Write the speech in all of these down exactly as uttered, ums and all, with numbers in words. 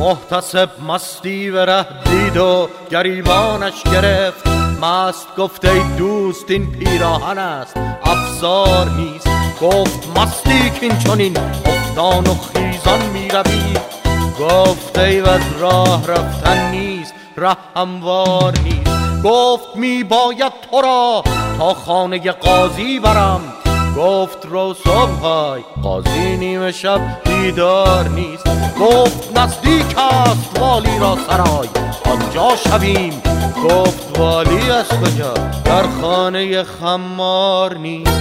محتسب مستی و ره دید و گریبانش گرفت. مست گفت ای دوست این پیراهن است افسار نیست. گفت مستی کین چنین افتان و خیزان می روی. گفت ای وز راه رفتن نیست ره هموار نیست. گفت می باید تو را تا خانه قاضی برم. گفت رو صبحای قاضی نیمه شب دیدار نیست. گفت نزدیک است والی را سرای آنجا شویم. گفت والی از کجا در خانه خمار نیست.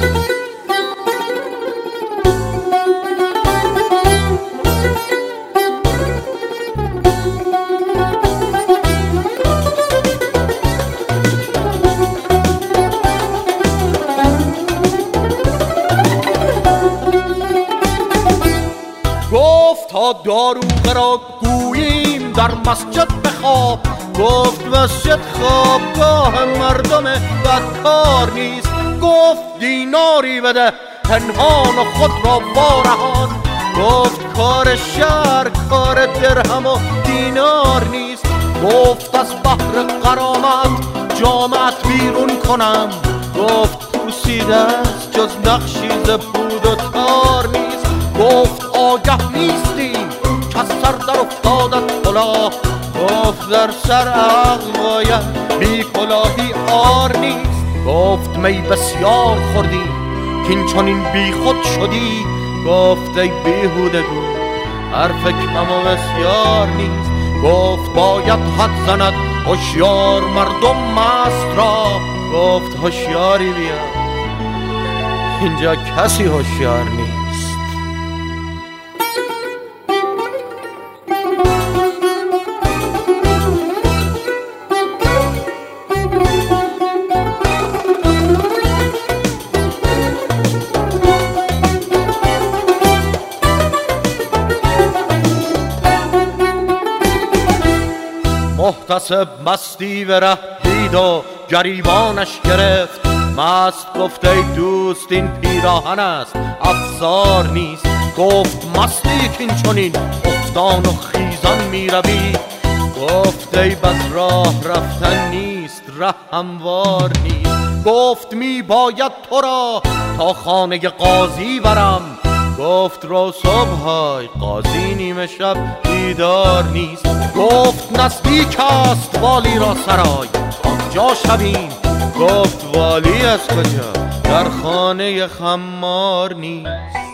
گفت تا داروغه را گوییم در مسجد بخواب. گفت مسجد خوابگاه مردم بدکار نیست. گفت دیناری بده پنهان و خود را وارهان. گفت کار شهر کار درهم و دینار نیست. گفت از بحر غرامت جامت بیرون کنم. گفت پوسیده است جز نقشی ز پود و تار نیست. گفت آگه نیستیم که سر در افتادت کلاه. گفت در سر عقل باید بی کلاهی آر نیست. گفت می بسیار خوردیم کین چنین بی خود شدی. گفت ای بیهودگو حرف کم و بسیار نیست. گفت باید حد زند هوشیار مردم مست را. گفت هوشیاری بیا اینجا کسی هوشیار نیست. محتسب مستی و ره دید و گریبانش گرفت. مست گفت ای دوست این پیراهن است افسار نیست. گفت مستی کین چنین افتان و خیزان می روی. گفت ای بس راه رفتن نیست ره هموار نیست. گفت می باید تو را تا خانه قاضی برم. گفت رو صبحای قاضی نیمه شب دیدار نیست. گفت نزدیک است والی را سرای آنجا شویم. گفت والی از کجا در خانه خمار نیست.